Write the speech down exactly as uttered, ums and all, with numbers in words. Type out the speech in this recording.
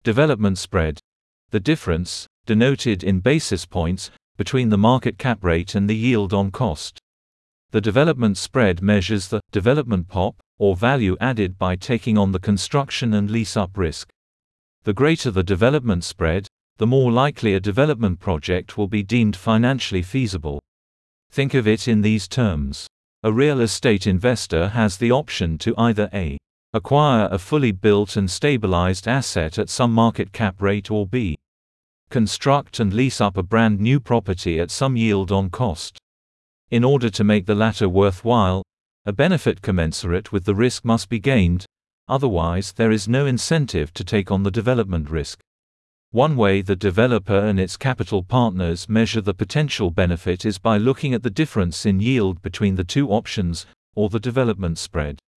Development spread. The difference, denoted in basis points, between the market cap rate and the yield on cost. The development spread measures the development P O P, or value added by taking on the construction and lease-up risk. The greater the development spread, the more likely a development project will be deemed financially feasible. Think of it in these terms. A real estate investor has the option to either A. acquire a fully built and stabilized asset at some market cap rate, or B. construct and lease up a brand new property at some yield on cost. In order to make the latter worthwhile, a benefit commensurate with the risk must be gained, otherwise there is no incentive to take on the development risk. One way the developer and its capital partners measure the potential benefit is by looking at the difference in yield between the two options, or the development spread.